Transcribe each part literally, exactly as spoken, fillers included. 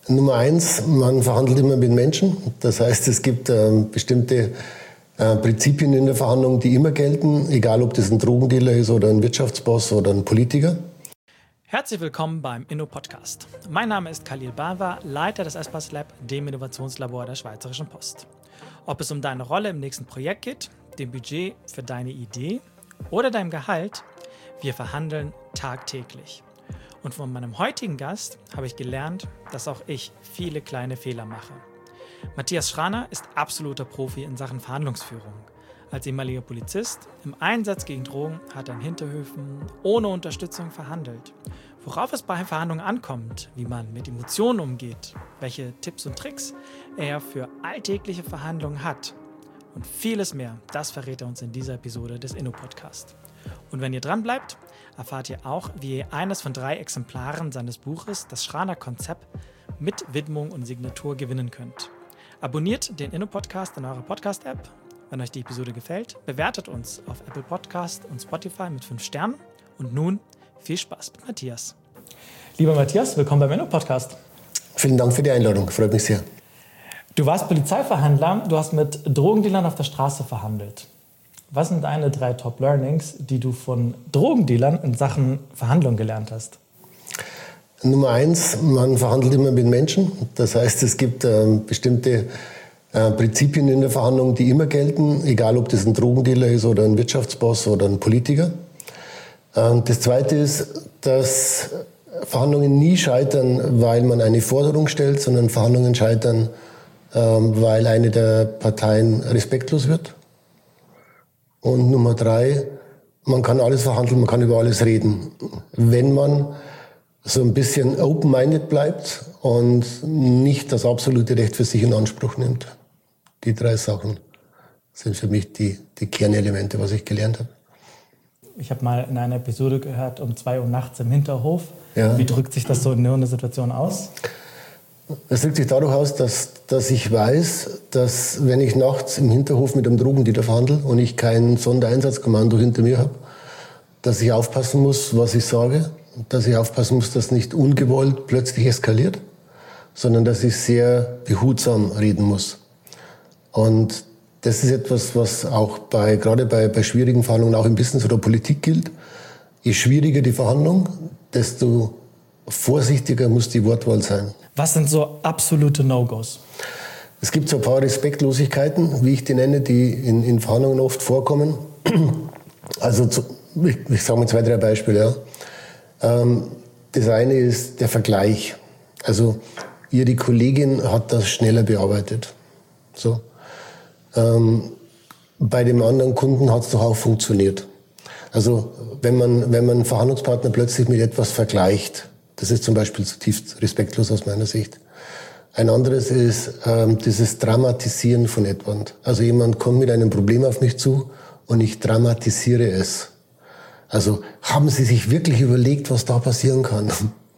Nummer eins, man verhandelt immer mit Menschen. Das heißt, es gibt äh, bestimmte äh, Prinzipien in der Verhandlung, die immer gelten, egal ob das ein Drogendealer ist oder ein Wirtschaftsboss oder ein Politiker. Herzlich willkommen beim InnoPodcast. Mein Name ist Khalil Bawa, Leiter des Espas Lab, dem Innovationslabor der Schweizerischen Post. Ob es um deine Rolle im nächsten Projekt geht, dem Budget für deine Idee oder deinem Gehalt, wir verhandeln tagtäglich. Und von meinem heutigen Gast habe ich gelernt, dass auch ich viele kleine Fehler mache. Matthias Schraner ist absoluter Profi in Sachen Verhandlungsführung. Als ehemaliger Polizist im Einsatz gegen Drogen hat er in Hinterhöfen ohne Unterstützung verhandelt. Worauf es bei Verhandlungen ankommt, wie man mit Emotionen umgeht, welche Tipps und Tricks er für alltägliche Verhandlungen hat und vieles mehr, das verrät er uns in dieser Episode des InnoPodcast. Und wenn ihr dran bleibt, erfahrt ihr auch, wie ihr eines von drei Exemplaren seines Buches, das Schraner Konzept, mit Widmung und Signatur gewinnen könnt. Abonniert den InnoPodcast in eurer Podcast-App. Wenn euch die Episode gefällt, bewertet uns auf Apple Podcast und Spotify mit fünf Sternen. Und nun viel Spaß mit Matthias. Lieber Matthias, willkommen beim InnoPodcast. Vielen Dank für die Einladung, freut mich sehr. Du warst Polizeiverhandler, du hast mit Drogendealern auf der Straße verhandelt. Was sind deine drei Top-Learnings, die du von Drogendealern in Sachen Verhandlung gelernt hast? Nummer eins, man verhandelt immer mit Menschen. Das heißt, es gibt äh, bestimmte äh, Prinzipien in der Verhandlung, die immer gelten, egal ob das ein Drogendealer ist oder ein Wirtschaftsboss oder ein Politiker. Äh, das Zweite ist, dass Verhandlungen nie scheitern, weil man eine Forderung stellt, sondern Verhandlungen scheitern, äh, weil eine der Parteien respektlos wird. Und Nummer drei, man kann alles verhandeln, man kann über alles reden, wenn man so ein bisschen open-minded bleibt und nicht das absolute Recht für sich in Anspruch nimmt. Die drei Sachen sind für mich die, die Kernelemente, was ich gelernt habe. Ich habe mal in einer Episode gehört, um zwei Uhr nachts im Hinterhof. Ja. Wie drückt sich das so in einer Situation aus? Das drückt sich dadurch aus, dass, dass ich weiß, dass wenn ich nachts im Hinterhof mit einem Drogendealer verhandle und ich kein Sondereinsatzkommando hinter mir habe, dass ich aufpassen muss, was ich sage, dass ich aufpassen muss, dass nicht ungewollt plötzlich eskaliert, sondern dass ich sehr behutsam reden muss. Und das ist etwas, was auch bei, gerade bei, bei schwierigen Verhandlungen auch im Business oder Politik gilt. Je schwieriger die Verhandlung, desto vorsichtiger muss die Wortwahl sein. Was sind so absolute No-Gos? Es gibt so ein paar Respektlosigkeiten, wie ich die nenne, die in, in Verhandlungen oft vorkommen. Also zu, ich, ich sage mal zwei, drei Beispiele. Ja. Ähm, das eine ist der Vergleich. Also Ihre Kollegin hat das schneller bearbeitet. So. Ähm, bei dem anderen Kunden hat es doch auch funktioniert. Also wenn man, wenn man einen Verhandlungspartner plötzlich mit etwas vergleicht, das ist zum Beispiel zutiefst respektlos aus meiner Sicht. Ein anderes ist ähm, dieses Dramatisieren von etwas. Also jemand kommt mit einem Problem auf mich zu und ich dramatisiere es. Also haben Sie sich wirklich überlegt, was da passieren kann?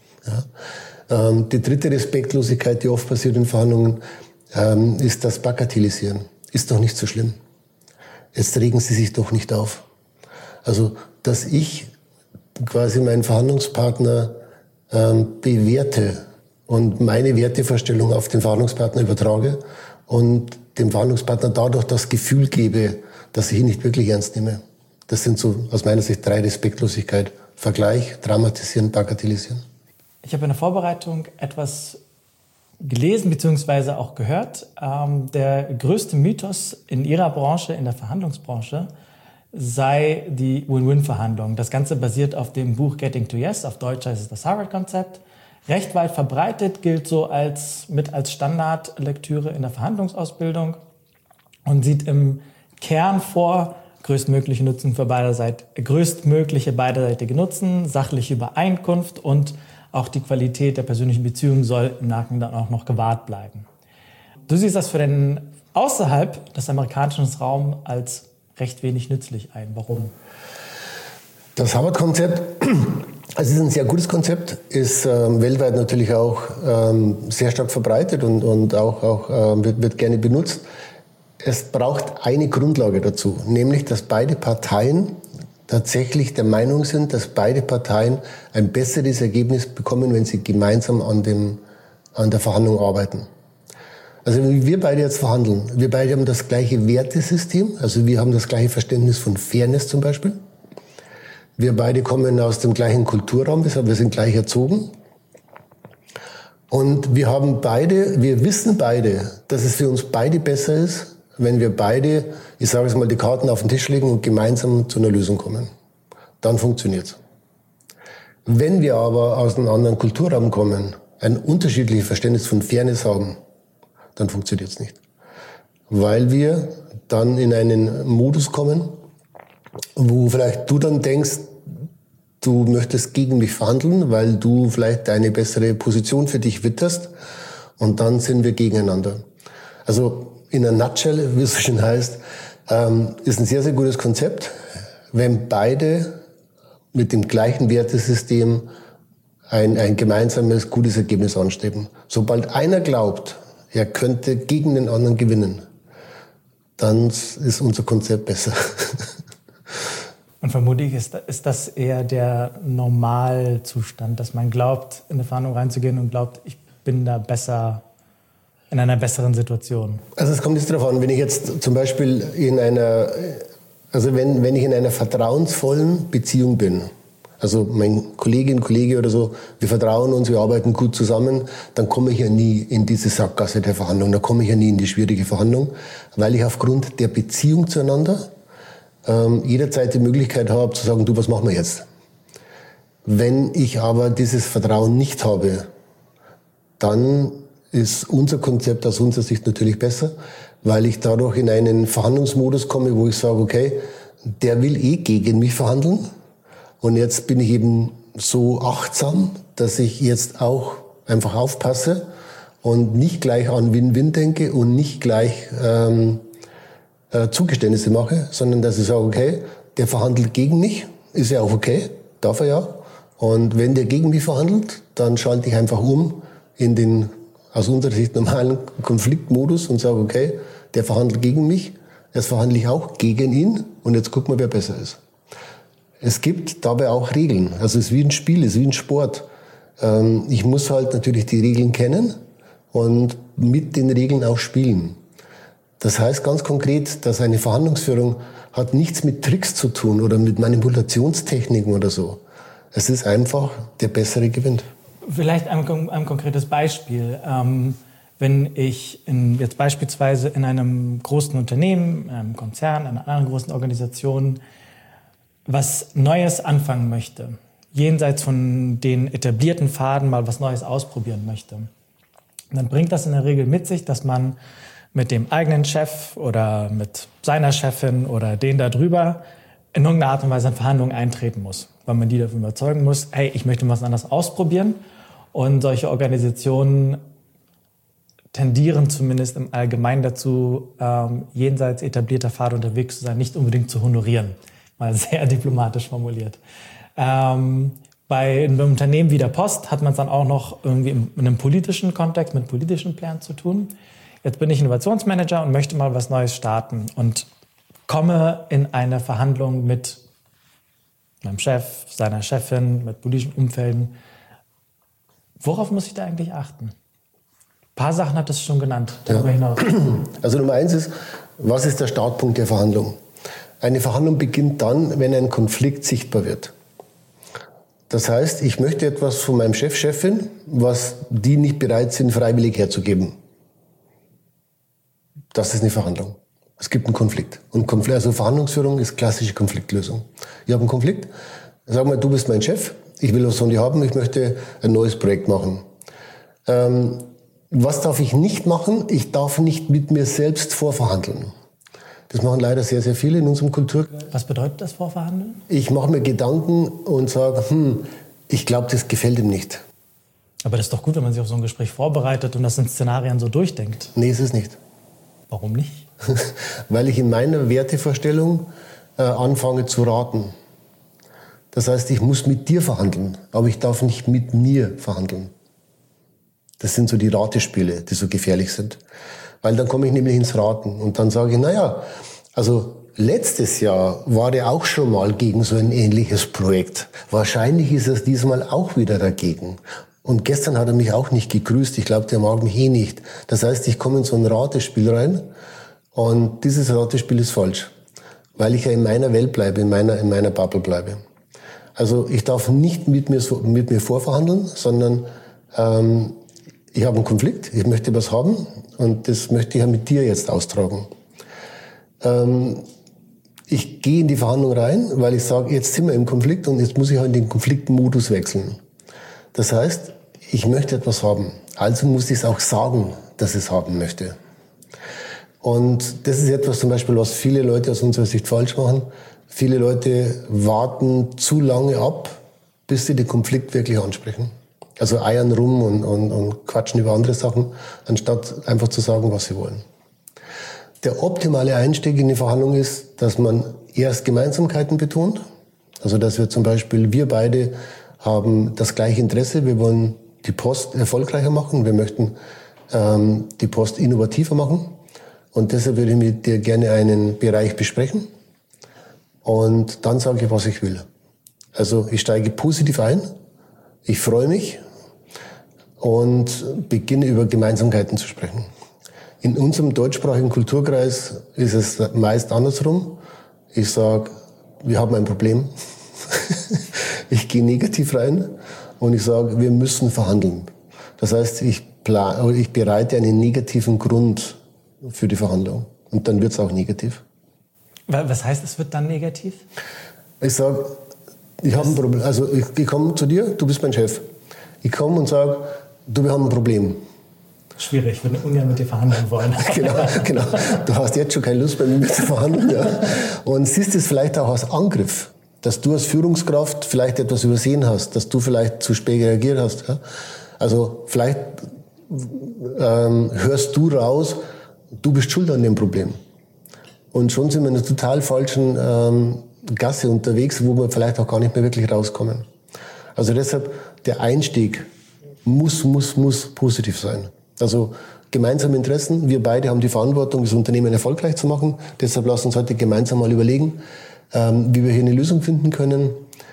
Ja. Ähm, die dritte Respektlosigkeit, die oft passiert in Verhandlungen, ähm, ist das Bagatellisieren. Ist doch nicht so schlimm. Jetzt regen Sie sich doch nicht auf. Also, dass ich quasi meinen Verhandlungspartner ähm, bewerte und meine Wertevorstellung auf den Verhandlungspartner übertrage und dem Verhandlungspartner dadurch das Gefühl gebe, dass ich ihn nicht wirklich ernst nehme. Das sind so aus meiner Sicht drei Respektlosigkeit. Vergleich, dramatisieren, bagatellisieren. Ich habe in der Vorbereitung etwas gelesen bzw. auch gehört. Ähm, der größte Mythos in Ihrer Branche, in der Verhandlungsbranche, sei die Win-Win-Verhandlung. Das Ganze basiert auf dem Buch Getting to Yes, auf Deutsch heißt es das Harvard-Konzept. Recht weit verbreitet, gilt so als, mit als Standardlektüre in der Verhandlungsausbildung und sieht im Kern vor, größtmögliche Nutzen für beide Seiten, größtmögliche beiderseitige Nutzen, sachliche Übereinkunft und auch die Qualität der persönlichen Beziehung soll im Nachgang dann auch noch gewahrt bleiben. Du siehst das für den außerhalb des amerikanischen Raums als recht wenig nützlich ein. Warum? Das Harvard-Konzept, also es ist ein sehr gutes Konzept, ist ähm, weltweit natürlich auch ähm, sehr stark verbreitet und, und auch, auch ähm, wird, wird gerne benutzt. Es braucht eine Grundlage dazu, nämlich, dass beide Parteien tatsächlich der Meinung sind, dass beide Parteien ein besseres Ergebnis bekommen, wenn sie gemeinsam an dem, an der Verhandlung arbeiten. Also wenn wir beide jetzt verhandeln, wir beide haben das gleiche Wertesystem, also wir haben das gleiche Verständnis von Fairness zum Beispiel. Wir beide kommen aus dem gleichen Kulturraum, wir sind gleich erzogen. Und wir haben beide, wir wissen beide, dass es für uns beide besser ist, wenn wir beide, ich sage es mal, die Karten auf den Tisch legen und gemeinsam zu einer Lösung kommen. Dann funktioniert's. Wenn wir aber aus einem anderen Kulturraum kommen, ein unterschiedliches Verständnis von Fairness haben, dann funktioniert's nicht. Weil wir dann in einen Modus kommen, wo vielleicht du dann denkst, du möchtest gegen mich verhandeln, weil du vielleicht eine bessere Position für dich witterst, und dann sind wir gegeneinander. Also in a nutshell, wie es so schön heißt, ähm, ist ein sehr, sehr gutes Konzept, wenn beide mit dem gleichen Wertesystem ein, ein gemeinsames, gutes Ergebnis anstreben. Sobald einer glaubt, er könnte gegen den anderen gewinnen, dann ist unser Konzept besser. Und vermutlich ist, ist das eher der Normalzustand, dass man glaubt, in eine Verhandlung reinzugehen und glaubt, ich bin da besser, in einer besseren Situation. Also es kommt jetzt darauf an, wenn ich jetzt zum Beispiel in einer, also wenn, wenn ich in einer vertrauensvollen Beziehung bin, also mein Kollegin, Kollege oder so, wir vertrauen uns, wir arbeiten gut zusammen, dann komme ich ja nie in diese Sackgasse der Verhandlung, da komme ich ja nie in die schwierige Verhandlung, weil ich aufgrund der Beziehung zueinander ähm, jederzeit die Möglichkeit habe zu sagen, du, was machen wir jetzt? Wenn ich aber dieses Vertrauen nicht habe, dann ist unser Konzept aus unserer Sicht natürlich besser, weil ich dadurch in einen Verhandlungsmodus komme, wo ich sage, okay, der will eh gegen mich verhandeln. Und jetzt bin ich eben so achtsam, dass ich jetzt auch einfach aufpasse und nicht gleich an Win-Win denke und nicht gleich ähm, äh, Zugeständnisse mache, sondern dass ich sage, okay, der verhandelt gegen mich, ist ja auch okay, darf er ja. Und wenn der gegen mich verhandelt, dann schalte ich einfach um in den aus unserer Sicht normalen Konfliktmodus und sage, okay, der verhandelt gegen mich, jetzt verhandle ich auch gegen ihn und jetzt gucken wir, wer besser ist. Es gibt dabei auch Regeln. Also es ist wie ein Spiel, es ist wie ein Sport. Ich muss halt natürlich die Regeln kennen und mit den Regeln auch spielen. Das heißt ganz konkret, dass eine Verhandlungsführung hat nichts mit Tricks zu tun oder mit Manipulationstechniken oder so. Es ist einfach, der Bessere gewinnt. Vielleicht ein, ein konkretes Beispiel. Ähm, wenn ich in, jetzt beispielsweise in einem großen Unternehmen, in einem Konzern, einer anderen großen Organisation was Neues anfangen möchte, jenseits von den etablierten Pfaden mal was Neues ausprobieren möchte, dann bringt das in der Regel mit sich, dass man mit dem eigenen Chef oder mit seiner Chefin oder denen da drüber in irgendeiner Art und Weise in Verhandlungen eintreten muss, weil man die davon überzeugen muss, hey, ich möchte was anderes ausprobieren. Und solche Organisationen tendieren zumindest im Allgemeinen dazu, ähm, jenseits etablierter Pfade unterwegs zu sein, nicht unbedingt zu honorieren. Mal sehr diplomatisch formuliert. Ähm, bei einem Unternehmen wie der Post hat man es dann auch noch irgendwie in einem politischen Kontext, mit politischen Plänen zu tun. Jetzt bin ich Innovationsmanager und möchte mal was Neues starten und komme in eine Verhandlung mit meinem Chef, seiner Chefin, mit politischen Umfelden. Worauf muss ich da eigentlich achten? Ein paar Sachen hat es schon genannt, darüber hinaus. Also Nummer eins ist, was ist der Startpunkt der Verhandlung? Eine Verhandlung beginnt dann, wenn ein Konflikt sichtbar wird. Das heißt, ich möchte etwas von meinem Chef, Chefin, was die nicht bereit sind, freiwillig herzugeben. Das ist eine Verhandlung. Es gibt einen Konflikt. Und Konflikt, also Verhandlungsführung ist klassische Konfliktlösung. Ich habe einen Konflikt. Sag mal, du bist mein Chef. Ich will was von dir haben. Ich möchte ein neues Projekt machen. Ähm, was darf ich nicht machen? Ich darf nicht mit mir selbst vorverhandeln. Das machen leider sehr, sehr viele in unserem Kulturkreis. Was bedeutet das Vorverhandeln? Ich mache mir Gedanken und sage, hm, ich glaube, das gefällt ihm nicht. Aber das ist doch gut, wenn man sich auf so ein Gespräch vorbereitet und das in Szenarien so durchdenkt. Nee, ist es nicht. Warum nicht? Weil ich in meiner Wertevorstellung äh, anfange zu raten. Das heißt, ich muss mit dir verhandeln, aber ich darf nicht mit mir verhandeln. Das sind so die Ratespiele, die so gefährlich sind. Weil dann komme ich nämlich ins Raten und dann sage ich, naja, also letztes Jahr war er auch schon mal gegen so ein ähnliches Projekt. Wahrscheinlich ist er diesmal auch wieder dagegen. Und gestern hat er mich auch nicht gegrüßt. Ich glaube, der mag mich eh nicht. Das heißt, ich komme in so ein Ratespiel rein und dieses Ratespiel ist falsch, weil ich ja in meiner Welt bleibe, in meiner, in meiner Bubble bleibe. Also ich darf nicht mit mir, mit mir vorverhandeln, sondern ähm, ich habe einen Konflikt, ich möchte was haben und das möchte ich ja mit dir jetzt austragen. Ähm, ich gehe in die Verhandlung rein, weil ich sage, jetzt sind wir im Konflikt und jetzt muss ich halt in den Konfliktmodus wechseln. Das heißt, ich möchte etwas haben, also muss ich es auch sagen, dass ich es haben möchte. Und das ist etwas zum Beispiel, was viele Leute aus unserer Sicht falsch machen. Viele Leute warten zu lange ab, bis sie den Konflikt wirklich ansprechen. Also eiern rum und, und, und quatschen über andere Sachen, anstatt einfach zu sagen, was sie wollen. Der optimale Einstieg in die Verhandlung ist, dass man erst Gemeinsamkeiten betont. Also dass wir zum Beispiel, wir beide haben das gleiche Interesse. Wir wollen die Post erfolgreicher machen. Wir möchten ähm, die Post innovativer machen. Und deshalb würde ich mit dir gerne einen Bereich besprechen. Und dann sage ich, was ich will. Also ich steige positiv ein. Ich freue mich und beginne über Gemeinsamkeiten zu sprechen. In unserem deutschsprachigen Kulturkreis ist es meist andersrum. Ich sage, wir haben ein Problem. Ich gehe negativ rein und ich sage, wir müssen verhandeln. Das heißt, ich, plan, ich bereite einen negativen Grund für die Verhandlung. Und dann wird es auch negativ. Was heißt, es wird dann negativ? Ich sage, ich habe ein Problem. Also ich, ich komme zu dir, du bist mein Chef. Ich komme und sage, du, wir haben ein Problem. Schwierig, ich würde ungern mit dir verhandeln wollen. Genau, genau. Du hast jetzt schon keine Lust, mit mir zu verhandeln. Ja. Und siehst es vielleicht auch als Angriff, dass du als Führungskraft vielleicht etwas übersehen hast, dass du vielleicht zu spät reagiert hast. Ja. Also vielleicht ähm, hörst du raus, du bist schuld an dem Problem. Und schon sind wir in einer total falschen ähm, Gasse unterwegs, wo wir vielleicht auch gar nicht mehr wirklich rauskommen. Also deshalb, der Einstieg muss, muss, muss positiv sein. Also gemeinsame Interessen, wir beide haben die Verantwortung, das Unternehmen erfolgreich zu machen. Deshalb lass uns heute gemeinsam mal überlegen, ähm, wie wir hier eine Lösung finden können.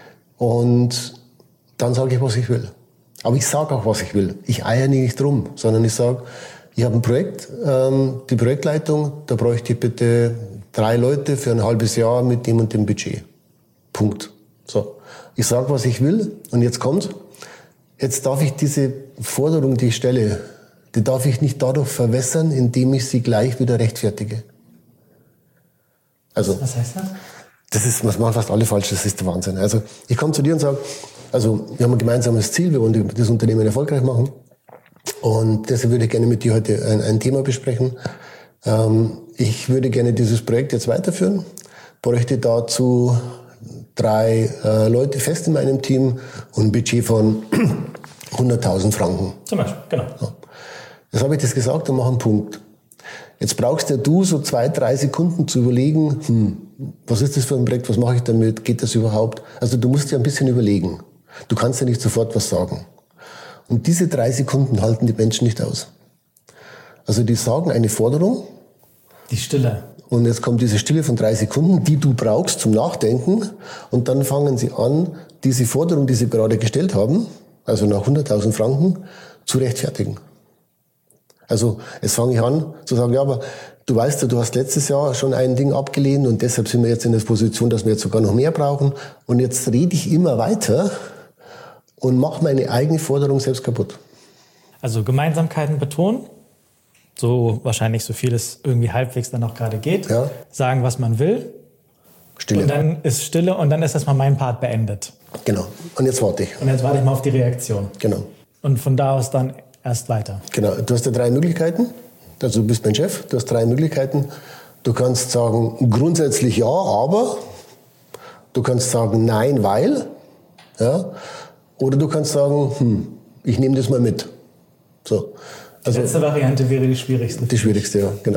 Und dann sage ich, was ich will. Aber ich sage auch, was ich will. Ich eier nicht drum, sondern ich sage, ich habe ein Projekt, ähm, die Projektleitung, da bräuchte ich bitte drei Leute für ein halbes Jahr mit dem und dem Budget. Punkt. So. Ich sage, was ich will und jetzt kommt. Jetzt darf ich diese Forderung, die ich stelle, die darf ich nicht dadurch verwässern, indem ich sie gleich wieder rechtfertige. Also, was heißt das? Das ist, was machen fast alle falsch, das ist der Wahnsinn. Also, ich komme zu dir und sage, also, wir haben ein gemeinsames Ziel, wir wollen das Unternehmen erfolgreich machen. Und deshalb würde ich gerne mit dir heute ein, ein Thema besprechen. Ähm, ich würde gerne dieses Projekt jetzt weiterführen, bräuchte dazu drei äh, Leute fest in meinem Team und ein Budget von hunderttausend Franken. Zum Beispiel, genau. Ja. Jetzt habe ich das gesagt und mache einen Punkt. Jetzt brauchst ja du so zwei, drei Sekunden zu überlegen, hm, was ist das für ein Projekt, was mache ich damit, geht das überhaupt? Also du musst ja ein bisschen überlegen. Du kannst ja nicht sofort was sagen. Und diese drei Sekunden halten die Menschen nicht aus. Also die sagen eine Forderung. Die Stille. Und jetzt kommt diese Stille von drei Sekunden, die du brauchst zum Nachdenken. Und dann fangen sie an, diese Forderung, die sie gerade gestellt haben, also nach hunderttausend Franken, zu rechtfertigen. Also jetzt fange ich an zu sagen, ja, aber du weißt ja, du hast letztes Jahr schon ein Ding abgelehnt und deshalb sind wir jetzt in der Position, dass wir jetzt sogar noch mehr brauchen. Und jetzt rede ich immer weiter und mache meine eigene Forderung selbst kaputt. Also Gemeinsamkeiten betonen, so wahrscheinlich so viel es irgendwie halbwegs dann auch gerade geht. Ja. Sagen, was man will. Stille. Und dann ist Stille und dann ist erstmal mein Part beendet. Genau. Und jetzt warte ich. Und jetzt warte ich mal auf die Reaktion. Genau. Und von da aus dann erst weiter. Genau. Du hast ja drei Möglichkeiten. Also du bist mein Chef. Du hast drei Möglichkeiten. Du kannst sagen, grundsätzlich ja, aber. Du kannst sagen, nein, weil. Ja. Oder du kannst sagen, hm, ich nehme das mal mit. So. Also, die letzte Variante wäre die schwierigste. Die schwierigste, ja, genau.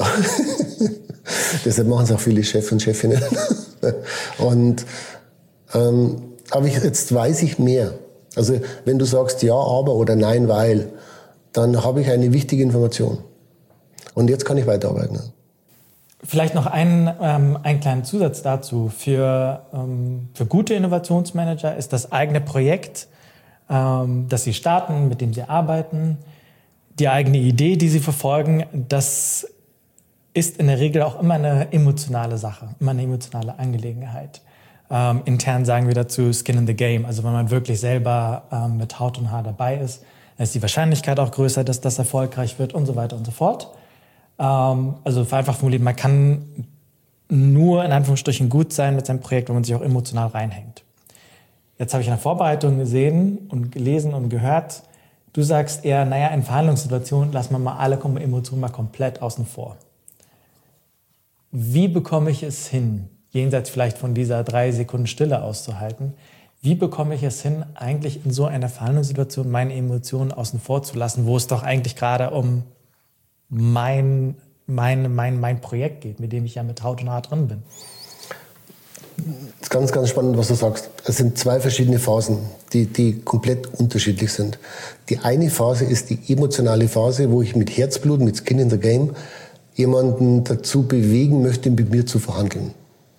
Deshalb machen es auch viele Chefs und Chefinnen. Und, ähm, aber ich, jetzt weiß ich mehr. Also wenn du sagst ja, aber oder nein, weil, dann habe ich eine wichtige Information. Und jetzt kann ich weiterarbeiten. Vielleicht noch einen, ähm, einen kleinen Zusatz dazu. Für, ähm, für gute Innovationsmanager ist das eigene Projekt ähm, das Sie starten, mit dem Sie arbeiten, die eigene Idee, die Sie verfolgen, das ist in der Regel auch immer eine emotionale Sache, immer eine emotionale Angelegenheit. Ähm, intern sagen wir dazu Skin in the Game. Also wenn man wirklich selber ähm, mit Haut und Haar dabei ist, dann ist die Wahrscheinlichkeit auch größer, dass das erfolgreich wird und so weiter und so fort. Ähm, also vereinfacht formuliert, man kann nur in Anführungsstrichen gut sein mit seinem Projekt, wenn man sich auch emotional reinhängt. Jetzt habe ich in der Vorbereitung gesehen und gelesen und gehört, du sagst eher, naja, in Verhandlungssituationen lassen wir mal alle Emotionen mal komplett außen vor. Wie bekomme ich es hin, jenseits vielleicht von dieser drei Sekunden Stille auszuhalten, wie bekomme ich es hin, eigentlich in so einer Verhandlungssituation meine Emotionen außen vor zu lassen, wo es doch eigentlich gerade um mein, mein, mein, mein Projekt geht, mit dem ich ja mit Haut und Haar drin bin? Das ist ganz, ganz spannend, was du sagst. Es sind zwei verschiedene Phasen, die, die komplett unterschiedlich sind. Die eine Phase ist die emotionale Phase, wo ich mit Herzblut, mit Skin in the Game, jemanden dazu bewegen möchte, mit mir zu verhandeln.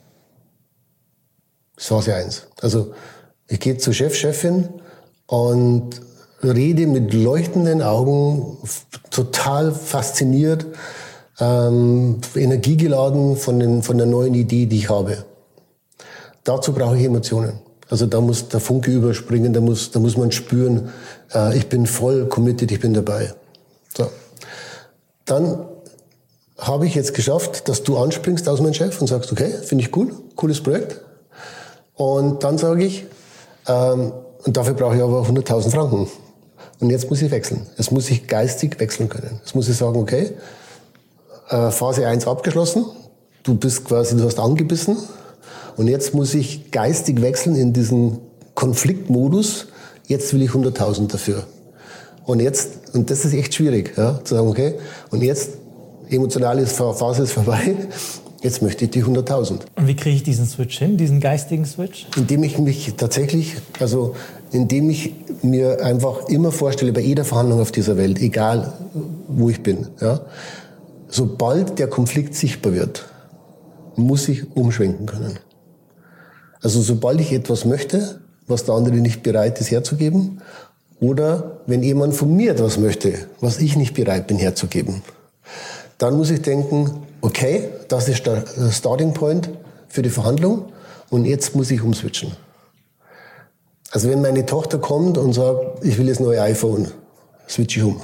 Das ist Phase eins. Also ich gehe zur Chef, Chefin und rede mit leuchtenden Augen, total fasziniert, ähm, energiegeladen von, den, von der neuen Idee, die ich habe. Dazu brauche ich Emotionen. Also da muss der Funke überspringen, da muss, da muss man spüren, äh, ich bin voll committed, ich bin dabei. So. Dann habe ich jetzt geschafft, dass du anspringst aus meinem Chef und sagst, okay, finde ich cool, cooles Projekt. Und dann sage ich, ähm, und dafür brauche ich aber hunderttausend Franken. Und jetzt muss ich wechseln. Jetzt muss ich geistig wechseln können. Jetzt muss ich sagen, okay, äh, Phase eins abgeschlossen, du bist quasi, du hast angebissen. Und jetzt muss ich geistig wechseln in diesen Konfliktmodus. Jetzt will ich hunderttausend dafür. Und jetzt, und das ist echt schwierig, ja, zu sagen, okay, und jetzt, emotionale Phase ist vorbei, jetzt möchte ich die hunderttausend. Und wie kriege ich diesen Switch hin, diesen geistigen Switch? Indem ich mich tatsächlich, also indem ich mir einfach immer vorstelle, bei jeder Verhandlung auf dieser Welt, egal wo ich bin, ja, sobald der Konflikt sichtbar wird, muss ich umschwenken können. Also sobald ich etwas möchte, was der andere nicht bereit ist herzugeben, oder wenn jemand von mir etwas möchte, was ich nicht bereit bin herzugeben, dann muss ich denken, okay, das ist der Starting Point für die Verhandlung und jetzt muss ich umswitchen. Also wenn meine Tochter kommt und sagt, ich will das neue iPhone, switche ich um.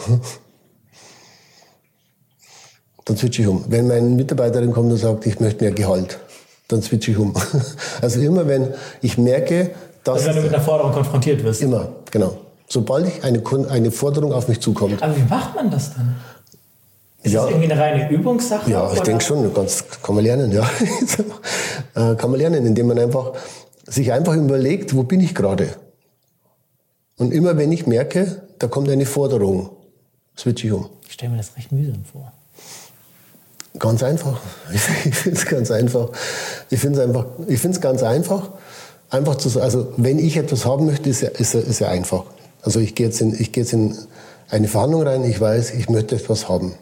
Dann switche ich um. Wenn meine Mitarbeiterin kommt und sagt, ich möchte mehr Gehalt, dann switche ich um. Also immer wenn ich merke, dass... Also wenn du mit einer Forderung konfrontiert wirst. Immer, genau. Sobald ich eine, eine Forderung auf mich zukommt. Aber wie macht man das dann? Ist ja, das irgendwie eine reine Übungssache? Ja, ich denke schon, ganz, kann man lernen, ja. Kann man lernen, indem man einfach sich einfach überlegt, wo bin ich gerade? Und immer wenn ich merke, da kommt eine Forderung, switche ich um. Ich stelle mir das recht mühsam vor. Ganz einfach. Ich finde es ganz einfach. Ich finde es einfach, ich finde es ganz einfach. Einfach zu sagen, also wenn ich etwas haben möchte, ist ja, ist ja, ist ja einfach. Also ich gehe jetzt in, ich gehe jetzt in eine Verhandlung rein, ich weiß, ich möchte etwas haben.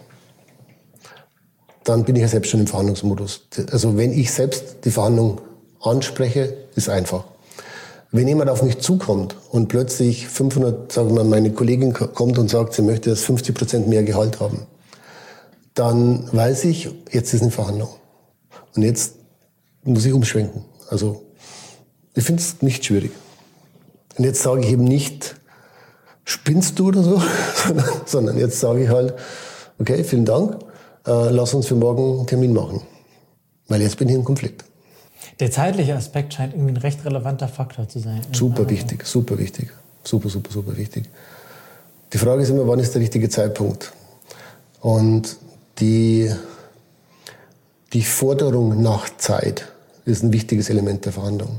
Dann bin ich ja selbst schon im Verhandlungsmodus. Also wenn ich selbst die Verhandlung anspreche, ist einfach. Wenn jemand auf mich zukommt und plötzlich fünfhundert, sagen wir mal, meine Kollegin kommt und sagt, sie möchte jetzt fünfzig Prozent mehr Gehalt haben, dann weiß ich, jetzt ist eine Verhandlung. Und jetzt muss ich umschwenken. Also ich finde es nicht schwierig. Und jetzt sage ich eben nicht, spinnst du oder so, sondern, sondern jetzt sage ich halt, okay, vielen Dank, äh, lass uns für morgen einen Termin machen. Weil jetzt bin ich im Konflikt. Der zeitliche Aspekt scheint irgendwie ein recht relevanter Faktor zu sein. Super wichtig, super wichtig. Super, super, super wichtig. Die Frage ist immer, wann ist der richtige Zeitpunkt? Und die, die Forderung nach Zeit ist ein wichtiges Element der Verhandlung.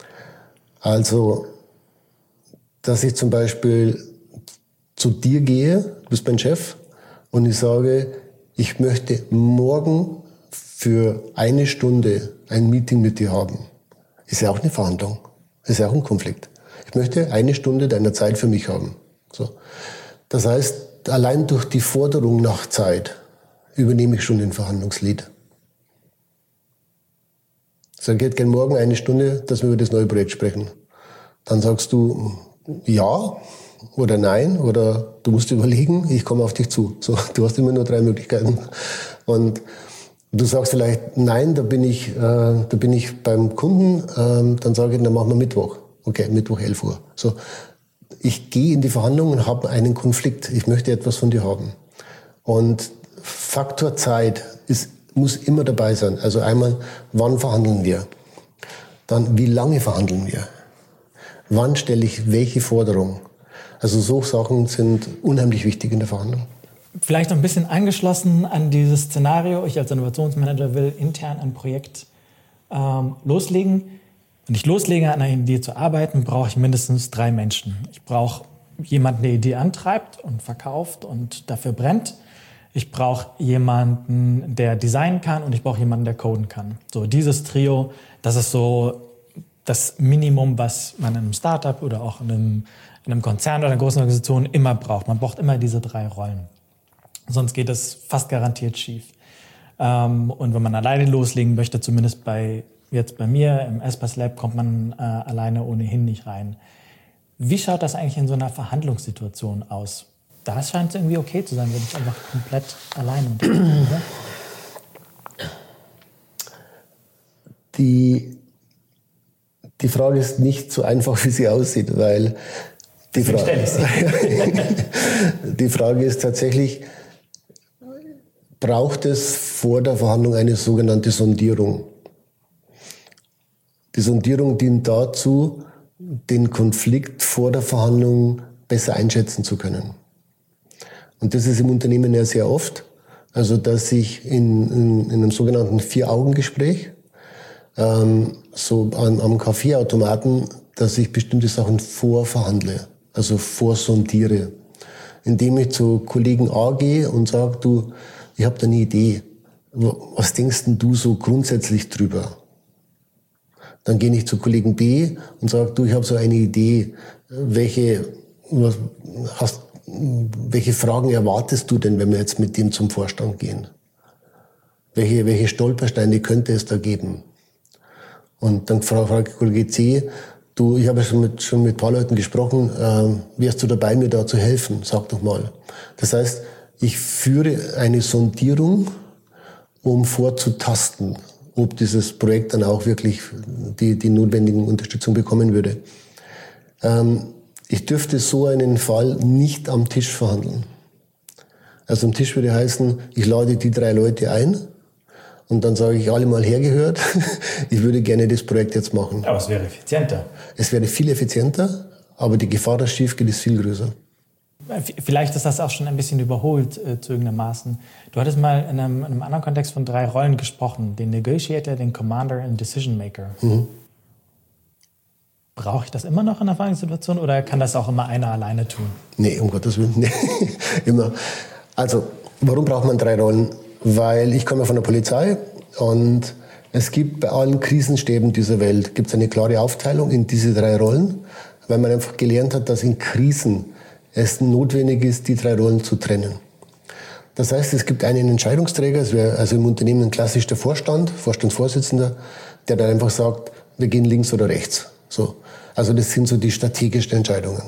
Also, dass ich zum Beispiel zu dir gehe, du bist mein Chef, und ich sage, ich möchte morgen für eine Stunde ein Meeting mit dir haben. Ist ja auch eine Verhandlung. Ist ja auch ein Konflikt. Ich möchte eine Stunde deiner Zeit für mich haben. So. Das heißt, allein durch die Forderung nach Zeit übernehme ich schon den Verhandlungslead. Ich sage, ich hätte gerne morgen eine Stunde, dass wir über das neue Projekt sprechen. Dann sagst du, ja oder nein oder du musst überlegen, ich komme auf dich zu. So, du hast immer nur drei Möglichkeiten. Und du sagst vielleicht, nein, da bin ich, äh, da bin ich beim Kunden, ähm, dann sage ich, dann machen wir Mittwoch. Okay, Mittwoch elf Uhr. So, ich gehe in die Verhandlung und habe einen Konflikt. Ich möchte etwas von dir haben. Und Faktor Zeit ist, muss immer dabei sein. Also einmal, wann verhandeln wir? Dann, wie lange verhandeln wir? Wann stelle ich welche Forderung? Also so Sachen sind unheimlich wichtig in der Verhandlung. Vielleicht noch ein bisschen angeschlossen an dieses Szenario. Ich als Innovationsmanager will intern ein Projekt ähm, loslegen. Wenn ich loslege, an einer Idee zu arbeiten, brauche ich mindestens drei Menschen. Ich brauche jemanden, der die Idee antreibt und verkauft und dafür brennt. Ich brauche jemanden, der designen kann und ich brauche jemanden, der coden kann. So dieses Trio, das ist so das Minimum, was man in einem Startup oder auch in einem, in einem Konzern oder einer großen Organisation immer braucht. Man braucht immer diese drei Rollen. Sonst geht es fast garantiert schief. Ähm, und wenn man alleine loslegen möchte, zumindest bei jetzt bei mir im Espas Lab, kommt man äh, alleine ohnehin nicht rein. Wie schaut das eigentlich in so einer Verhandlungssituation aus? Da scheint es irgendwie okay zu sein, wenn ich einfach komplett alleine bin. Die, die Frage ist nicht so einfach, wie sie aussieht, weil die, Fra- die Frage ist tatsächlich, braucht es vor der Verhandlung eine sogenannte Sondierung? Die Sondierung dient dazu, den Konflikt vor der Verhandlung besser einschätzen zu können. Und das ist im Unternehmen ja sehr oft, also dass ich in, in, in einem sogenannten Vier-Augen-Gespräch, ähm, so an, am Kaffeeautomaten, dass ich bestimmte Sachen vorverhandle, also vorsondiere, indem ich zu Kollegen A gehe und sage, du, ich habe da eine Idee, was denkst denn du so grundsätzlich drüber? Dann gehe ich zu Kollegen B und sage, du, ich habe so eine Idee, welche, was, hast, welche Fragen erwartest du denn, wenn wir jetzt mit dem zum Vorstand gehen? Welche, welche Stolpersteine könnte es da geben? Und dann frage ich Kollege C, du, ich habe schon mit, schon mit ein paar Leuten gesprochen, äh, wärst du dabei, mir da zu helfen? Sag doch mal. Das heißt, ich führe eine Sondierung, um vorzutasten, ob dieses Projekt dann auch wirklich die, die notwendigen Unterstützung bekommen würde. Ähm, ich dürfte so einen Fall nicht am Tisch verhandeln. Also am Tisch würde heißen, ich lade die drei Leute ein und dann sage ich, alle mal hergehört, ich würde gerne das Projekt jetzt machen. Aber es wäre effizienter. Es wäre viel effizienter, aber die Gefahr, dass es schief geht, ist viel größer. Vielleicht ist das auch schon ein bisschen überholt, äh, zu irgendeinem Maßen. Du hattest mal in einem, in einem anderen Kontext von drei Rollen gesprochen. Den Negotiator, den Commander und Decision Maker. Mhm. Brauche ich das immer noch in einer Verhandlungssituation oder kann das auch immer einer alleine tun? Nee, um Gottes Willen. Nee. Immer. Also, warum braucht man drei Rollen? Weil ich komme von der Polizei und es gibt bei allen Krisenstäben dieser Welt gibt's eine klare Aufteilung in diese drei Rollen, weil man einfach gelernt hat, dass in Krisen es notwendig ist, die drei Rollen zu trennen. Das heißt, es gibt einen Entscheidungsträger, es wäre also im Unternehmen klassisch der Vorstand, Vorstandsvorsitzender, der dann einfach sagt, wir gehen links oder rechts. So. Also das sind so die strategischen Entscheidungen.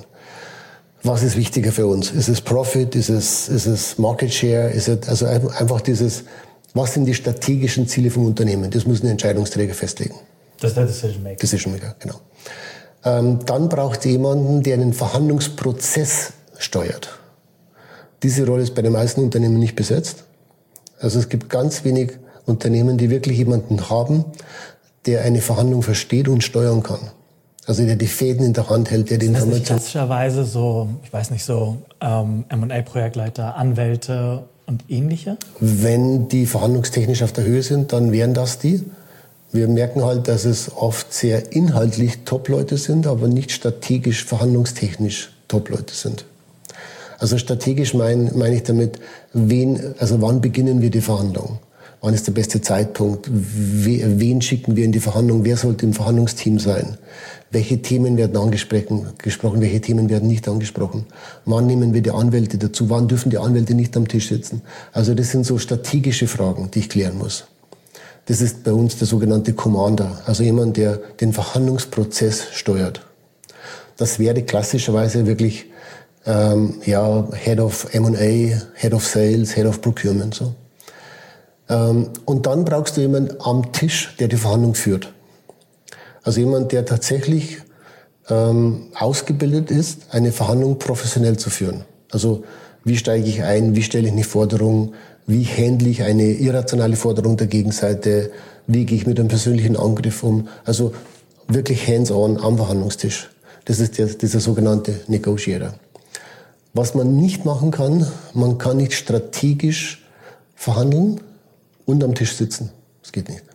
Was ist wichtiger für uns? Ist es Profit? Ist es, ist es Market Share? Ist es also einfach dieses, was sind die strategischen Ziele vom Unternehmen? Das muss ein Entscheidungsträger festlegen. Das ist der Decision Maker. Decision Maker, genau. Ähm, dann braucht es jemanden, der einen Verhandlungsprozess steuert. Diese Rolle ist bei den meisten Unternehmen nicht besetzt. Also es gibt ganz wenig Unternehmen, die wirklich jemanden haben, der eine Verhandlung versteht und steuern kann. Also der die Fäden in der Hand hält, der die Informationen... Information... Das ist klassischerweise so, ich weiß nicht, so ähm, M und A-Projektleiter, Anwälte und ähnliche? Wenn die verhandlungstechnisch auf der Höhe sind, dann wären das die. Wir merken halt, dass es oft sehr inhaltlich Top-Leute sind, aber nicht strategisch, verhandlungstechnisch Top-Leute sind. Also strategisch meine mein ich damit, wen, also wann beginnen wir die Verhandlung? Wann ist der beste Zeitpunkt? Wen schicken wir in die Verhandlung? Wer sollte im Verhandlungsteam sein? Welche Themen werden angesprochen? Welche Themen werden nicht angesprochen? Wann nehmen wir die Anwälte dazu? Wann dürfen die Anwälte nicht am Tisch sitzen? Also das sind so strategische Fragen, die ich klären muss. Das ist bei uns der sogenannte Commander, also jemand, der den Verhandlungsprozess steuert. das wäre klassischerweise wirklich ähm, ja, Head of M und A, Head of Sales, Head of Procurement. So. Ähm, und dann brauchst du jemanden am Tisch, der die Verhandlung führt. Also jemand, der tatsächlich ähm, ausgebildet ist, eine Verhandlung professionell zu führen. Also wie steige ich ein, wie stelle ich eine Forderung, wie handle ich eine irrationale Forderung der Gegenseite, wie gehe ich mit einem persönlichen Angriff um. Also wirklich hands-on am Verhandlungstisch. Das ist der, dieser sogenannte Negotiator. Was man nicht machen kann, man kann nicht strategisch verhandeln und am Tisch sitzen. Das geht nicht.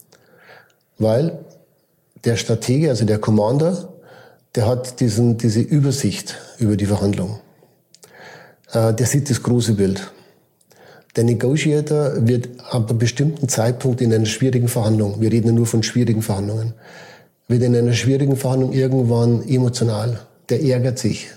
Weil der Stratege, also der Commander, der hat diesen, diese Übersicht über die Verhandlung. Äh, der sieht das große Bild. Der Negotiator wird ab einem bestimmten Zeitpunkt in einer schwierigen Verhandlung, wir reden ja nur von schwierigen Verhandlungen, wird in einer schwierigen Verhandlung irgendwann emotional. Der ärgert sich.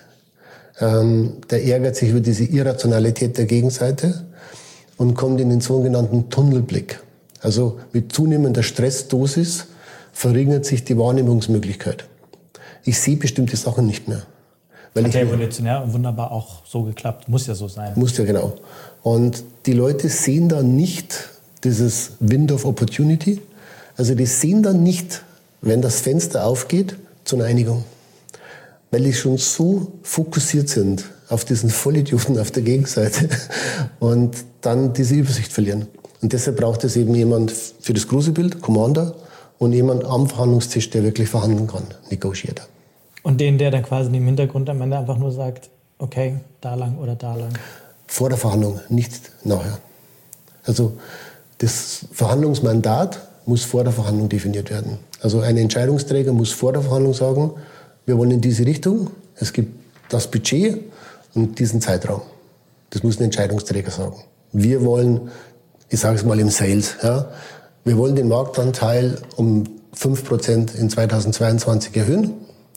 Ähm, der ärgert sich über diese Irrationalität der Gegenseite und kommt in den sogenannten Tunnelblick. Also mit zunehmender Stressdosis verringert sich die Wahrnehmungsmöglichkeit. Ich sehe bestimmte Sachen nicht mehr. Weil Hat ich ja evolutionär und wunderbar auch so geklappt. Muss ja so sein. Muss ja, genau. Und die Leute sehen da nicht dieses Window of Opportunity. Also die sehen dann nicht, wenn das Fenster aufgeht, zu einer Einigung. Weil die schon so fokussiert sind auf diesen Vollidioten auf der Gegenseite und dann diese Übersicht verlieren. Und deshalb braucht es eben jemand für das große Bild, Commander, und jemand am Verhandlungstisch, der wirklich verhandeln kann, Negotiator. Und den, der dann quasi im Hintergrund am Ende einfach nur sagt, okay, da lang oder da lang. Vor der Verhandlung, nicht nachher. Also das Verhandlungsmandat muss vor der Verhandlung definiert werden. Also ein Entscheidungsträger muss vor der Verhandlung sagen, wir wollen in diese Richtung, es gibt das Budget und diesen Zeitraum. Das muss ein Entscheidungsträger sagen. Wir wollen, ich sage es mal im Sales, ja, wir wollen den Marktanteil um fünf Prozent in zweitausendzweiundzwanzig erhöhen.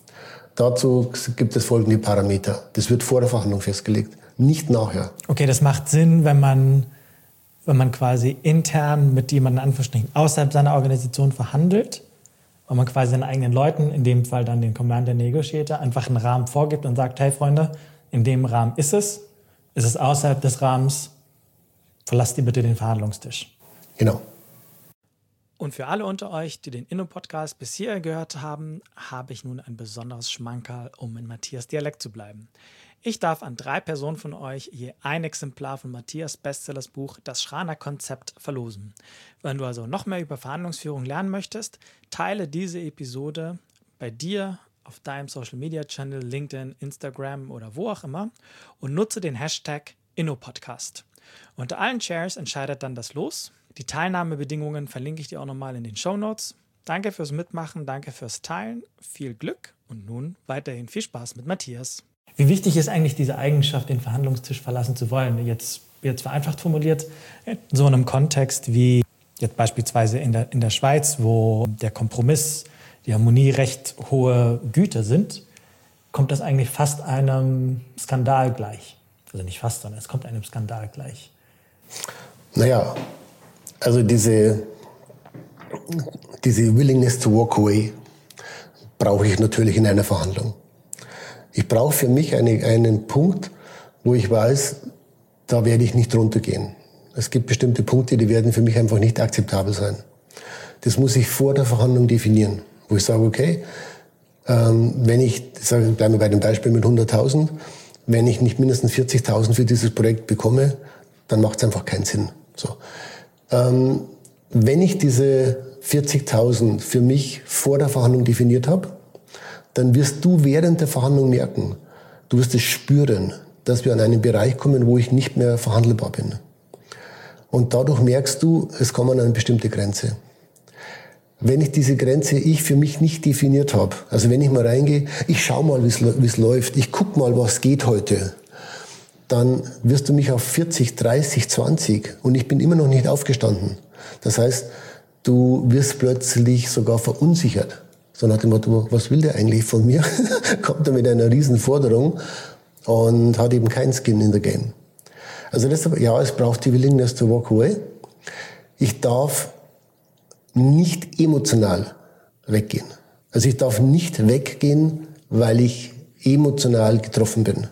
Dazu gibt es folgende Parameter. Das wird vor der Verhandlung festgelegt, nicht nachher. Okay, das macht Sinn, wenn man, wenn man quasi intern mit jemandem Anführungsstrichen außerhalb seiner Organisation verhandelt und man quasi seinen eigenen Leuten, in dem Fall dann den Commander Negotiator, einfach einen Rahmen vorgibt und sagt, hey Freunde, in dem Rahmen ist es, ist es außerhalb des Rahmens, verlasst ihr bitte den Verhandlungstisch. Genau. Und für alle unter euch, die den Inno-Podcast bis hier gehört haben, habe ich nun ein besonderes Schmankerl, um in Matthias Dialekt zu bleiben. Ich darf an drei Personen von euch je ein Exemplar von Matthias Bestsellers Buch Das Schraner-Konzept verlosen. Wenn du also noch mehr über Verhandlungsführung lernen möchtest, teile diese Episode bei dir auf deinem Social-Media-Channel, LinkedIn, Instagram oder wo auch immer und nutze den Hashtag Inno-Podcast. Unter allen Shares entscheidet dann das Los. Die Teilnahmebedingungen verlinke ich dir auch nochmal in den Shownotes. Danke fürs Mitmachen, danke fürs Teilen, viel Glück und nun weiterhin viel Spaß mit Matthias. Wie wichtig ist eigentlich diese Eigenschaft, den Verhandlungstisch verlassen zu wollen? Jetzt, jetzt vereinfacht formuliert, in so einem Kontext wie jetzt beispielsweise in der, in der Schweiz, wo der Kompromiss, die Harmonie recht hohe Güter sind, kommt das eigentlich fast einem Skandal gleich. Also nicht fast, sondern es kommt einem Skandal gleich. Naja, also diese, diese Willingness to walk away brauche ich natürlich in einer Verhandlung. Ich brauche für mich eine, einen Punkt, wo ich weiß, da werde ich nicht runtergehen. Es gibt bestimmte Punkte, die werden für mich einfach nicht akzeptabel sein. Das muss ich vor der Verhandlung definieren, wo ich sage, okay, ähm, wenn ich, sage, bleiben wir bei dem Beispiel mit hunderttausend, wenn ich nicht mindestens vierzigtausend für dieses Projekt bekomme, dann macht es einfach keinen Sinn. So. Ähm, wenn ich diese vierzigtausend für mich vor der Verhandlung definiert habe, dann wirst du während der Verhandlung merken, du wirst es spüren, dass wir an einen Bereich kommen, wo ich nicht mehr verhandelbar bin. Und dadurch merkst du, es kommt an eine bestimmte Grenze. Wenn ich diese Grenze ich für mich nicht definiert habe, also wenn ich mal reingehe, ich schau mal, wie es läuft, ich guck mal, was geht heute, dann wirst du mich auf vierzig, dreißig, zwanzig und ich bin immer noch nicht aufgestanden. Das heißt, du wirst plötzlich sogar verunsichert. So nach dem Motto, was will der eigentlich von mir? Kommt er mit einer riesen Forderung und hat eben kein Skin in the game. Also deshalb, ja, es braucht die Willingness to walk away. Ich darf nicht emotional weggehen. Also ich darf nicht weggehen, weil ich emotional getroffen bin.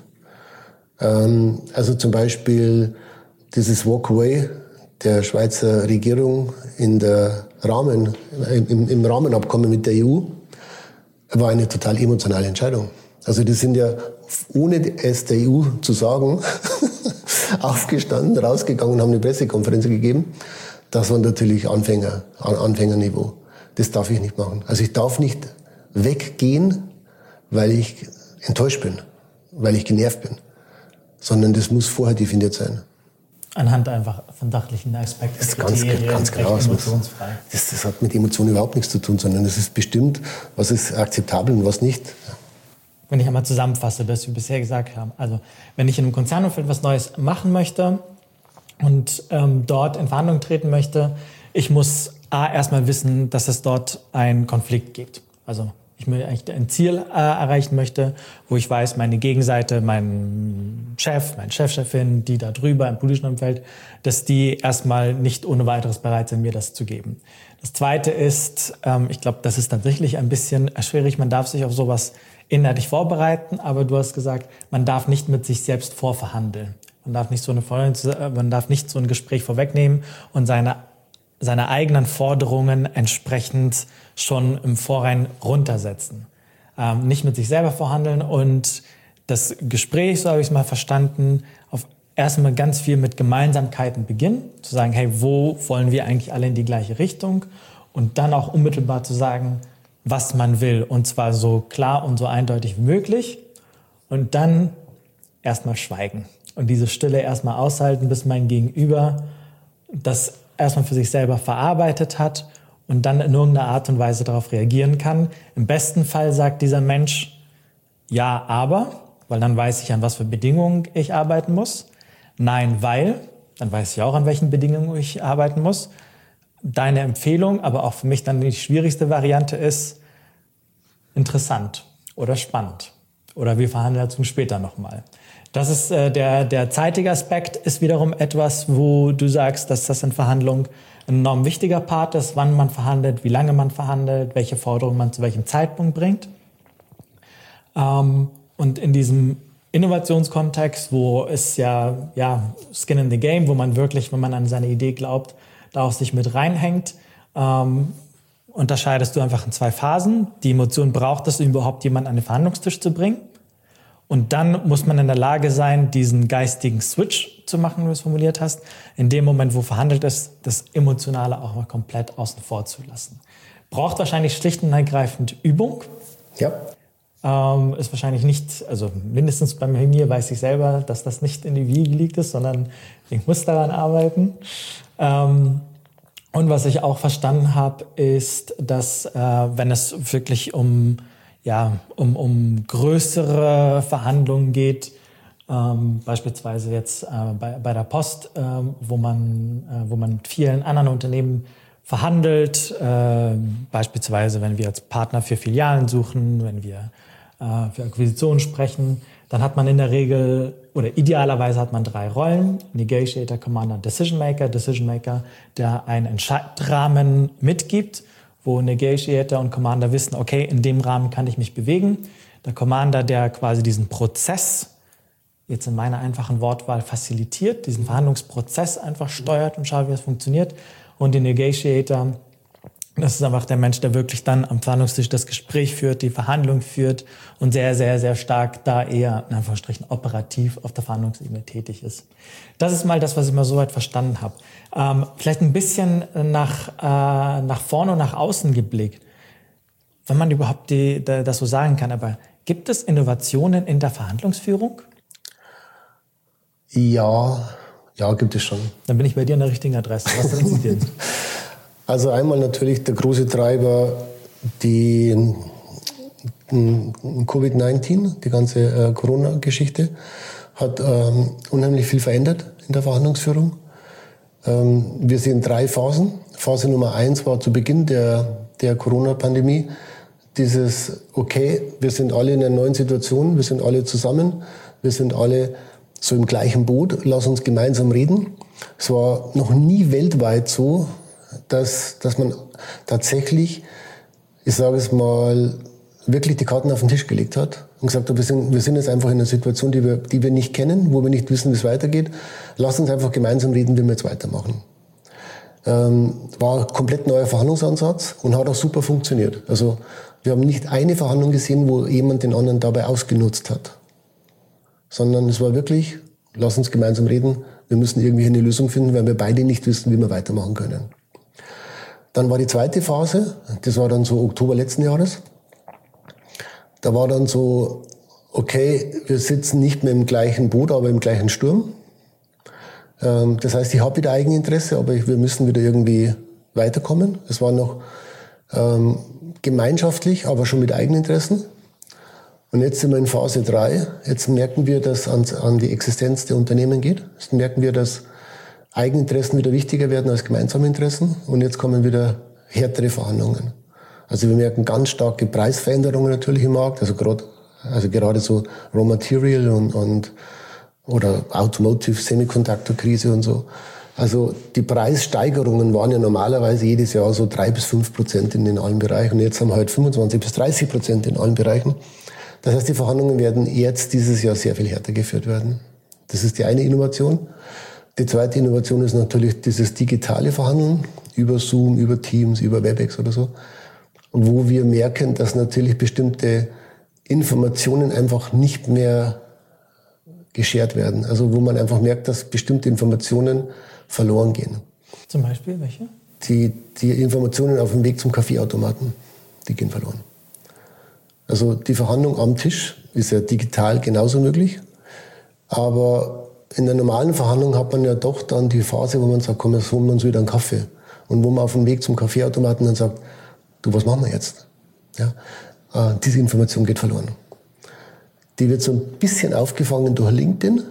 Ähm, also zum Beispiel dieses Walkaway der Schweizer Regierung in der Rahmen, im, im Rahmenabkommen mit der E U war eine total emotionale Entscheidung. Also die sind ja, ohne es der E U zu sagen, aufgestanden, rausgegangen und haben eine Pressekonferenz gegeben. Das war natürlich Anfänger, Anfängerniveau. Das darf ich nicht machen. Also ich darf nicht weggehen, weil ich enttäuscht bin, weil ich genervt bin, sondern das muss vorher definiert sein. Anhand einfach von sachlichen Aspekten. Das ist ganz, ganz genau. Emotionsfrei. Das, das hat mit Emotionen überhaupt nichts zu tun, sondern es ist bestimmt, was ist akzeptabel und was nicht. Wenn ich einmal zusammenfasse, was wir bisher gesagt haben. Also wenn ich in einem Konzernumfeld was Neues machen möchte und ähm, dort in Verhandlungen treten möchte, ich muss A, erstmal wissen, dass es dort einen Konflikt gibt. Also ich mir eigentlich ein Ziel äh, erreichen möchte, wo ich weiß, meine Gegenseite, mein Chef, meine Chefchefin, die da drüber im politischen Umfeld, dass die erstmal nicht ohne weiteres bereit sind, mir das zu geben. Das Zweite ist, ähm, ich glaube, das ist tatsächlich ein bisschen schwierig. Man darf sich auf sowas inhaltlich vorbereiten, aber du hast gesagt, man darf nicht mit sich selbst vorverhandeln. Man darf nicht so eine, man darf nicht so ein Gespräch vorwegnehmen und seine seine eigenen Forderungen entsprechend schon im Vorhinein runtersetzen. Ähm, nicht mit sich selber verhandeln und das Gespräch, so habe ich es mal verstanden, auf erstmal ganz viel mit Gemeinsamkeiten beginnen, zu sagen, hey, wo wollen wir eigentlich alle in die gleiche Richtung? Und dann auch unmittelbar zu sagen, was man will, und zwar so klar und so eindeutig wie möglich. Und dann erstmal schweigen und diese Stille erstmal aushalten, bis mein Gegenüber das erstmal für sich selber verarbeitet hat und dann in irgendeiner Art und Weise darauf reagieren kann. Im besten Fall sagt dieser Mensch, ja, aber, weil dann weiß ich, an was für Bedingungen ich arbeiten muss. Nein, weil, dann weiß ich auch, an welchen Bedingungen ich arbeiten muss. Deine Empfehlung, aber auch für mich dann die schwierigste Variante ist, interessant oder spannend. Oder wir verhandeln dazu später nochmal. Das ist äh, der, der zeitige Aspekt ist wiederum etwas, wo du sagst, dass das in Verhandlungen ein enorm wichtiger Part ist, wann man verhandelt, wie lange man verhandelt, welche Forderungen man zu welchem Zeitpunkt bringt. Ähm, und in diesem Innovationskontext, wo es ja, ja Skin in the Game, wo man wirklich, wenn man an seine Idee glaubt, da auch sich mit reinhängt, ähm, unterscheidest du einfach in zwei Phasen. Die Emotion braucht es, um überhaupt jemanden an den Verhandlungstisch zu bringen. Und dann muss man in der Lage sein, diesen geistigen Switch zu machen, wie du es formuliert hast, in dem Moment, wo verhandelt ist, das Emotionale auch mal komplett außen vor zu lassen. Braucht wahrscheinlich schlicht und ergreifend Übung. Ja. Ähm, ist wahrscheinlich nicht, also mindestens bei mir weiß ich selber, dass das nicht in die Wiege liegt ist, sondern ich muss daran arbeiten. Ähm, und was ich auch verstanden habe, ist, dass äh, wenn es wirklich um ja, um, um größere Verhandlungen geht, ähm, beispielsweise jetzt äh, bei, bei der Post, äh, wo man, äh, wo man mit vielen anderen Unternehmen verhandelt, äh, beispielsweise wenn wir als Partner für Filialen suchen, wenn wir äh, für Akquisitionen sprechen, dann hat man in der Regel oder idealerweise hat man drei Rollen: Negotiator, Commander, Decision Maker. Decision Maker, der einen Entscheidrahmen mitgibt, wo Negotiator und Commander wissen, okay, in dem Rahmen kann ich mich bewegen. Der Commander, der quasi diesen Prozess, jetzt in meiner einfachen Wortwahl, facilitiert, diesen Verhandlungsprozess einfach steuert und schaut, wie es funktioniert. Und der Negotiator, das ist einfach der Mensch, der wirklich dann am Verhandlungstisch das Gespräch führt, die Verhandlung führt und sehr, sehr, sehr stark da eher, in Anführungsstrichen, operativ auf der Verhandlungsebene tätig ist. Das ist mal das, was ich mal soweit verstanden habe. Ähm, vielleicht ein bisschen nach, äh, nach vorne und nach außen geblickt, wenn man überhaupt die, das so sagen kann. Aber gibt es Innovationen in der Verhandlungsführung? Ja, ja, gibt es schon. Dann bin ich bei dir an der richtigen Adresse. Was sind sie denn? Also einmal natürlich der große Treiber, die Covid neunzehn, die ganze äh, Corona-Geschichte, hat ähm, unheimlich viel verändert in der Verhandlungsführung. Ähm, wir sehen drei Phasen. Phase Nummer eins war zu Beginn der, der Corona-Pandemie dieses, okay, wir sind alle in einer neuen Situation, wir sind alle zusammen, wir sind alle so im gleichen Boot, lass uns gemeinsam reden. Es war noch nie weltweit so, dass, dass man tatsächlich, ich sage es mal, wirklich die Karten auf den Tisch gelegt hat und gesagt hat, wir sind, wir sind jetzt einfach in einer Situation, die wir, die wir nicht kennen, wo wir nicht wissen, wie es weitergeht. Lass uns einfach gemeinsam reden, wie wir jetzt weitermachen. Ähm, war ein komplett neuer Verhandlungsansatz und hat auch super funktioniert. Also wir haben nicht eine Verhandlung gesehen, wo jemand den anderen dabei ausgenutzt hat, sondern es war wirklich, lass uns gemeinsam reden, wir müssen irgendwie eine Lösung finden, weil wir beide nicht wissen, wie wir weitermachen können. Dann war die zweite Phase, das war dann so Oktober letzten Jahres. Da war dann so, okay, wir sitzen nicht mehr im gleichen Boot, aber im gleichen Sturm. Das heißt, ich habe wieder Eigeninteresse, aber wir müssen wieder irgendwie weiterkommen. Es war noch ähm, gemeinschaftlich, aber schon mit Eigeninteressen. Und jetzt sind wir in Phase drei. Jetzt merken wir, dass es an die Existenz der Unternehmen geht. Jetzt merken wir, dass Eigeninteressen wieder wichtiger werden als gemeinsame Interessen. Und jetzt kommen wieder härtere Verhandlungen. Also wir merken ganz starke Preisveränderungen natürlich im Markt. Also gerade, also gerade so Raw Material und, und oder Automotive, Semiconductor-Krise und so. Also die Preissteigerungen waren ja normalerweise jedes Jahr so drei bis fünf Prozent in den allen Bereichen. Und jetzt haben wir halt fünfundzwanzig bis dreißig Prozent in allen Bereichen. Das heißt, die Verhandlungen werden jetzt dieses Jahr sehr viel härter geführt werden. Das ist die eine Innovation. Die zweite Innovation ist natürlich dieses digitale Verhandeln über Zoom, über Teams, über Webex oder so. Wo wir merken, dass natürlich bestimmte Informationen einfach nicht mehr geshared werden. Also wo man einfach merkt, dass bestimmte Informationen verloren gehen. Zum Beispiel welche? Die, die Informationen auf dem Weg zum Kaffeeautomaten, die gehen verloren. Also die Verhandlung am Tisch ist ja digital genauso möglich. Aber in der normalen Verhandlung hat man ja doch dann die Phase, wo man sagt, komm, jetzt holen wir uns wieder einen Kaffee. Und wo man auf dem Weg zum Kaffeeautomaten dann sagt, du, was machen wir jetzt? Ja, äh, diese Information geht verloren. Die wird so ein bisschen aufgefangen durch LinkedIn.